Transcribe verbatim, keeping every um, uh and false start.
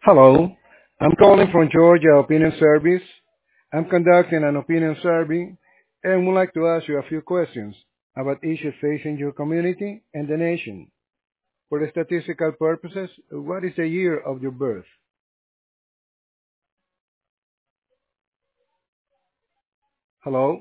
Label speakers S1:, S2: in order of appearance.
S1: Hello, I'm calling from Georgia Opinion Service. I'm conducting an opinion survey and would like to ask you a few questions about issues facing your community and the nation. For the statistical purposes, what is the year of your birth? Hello?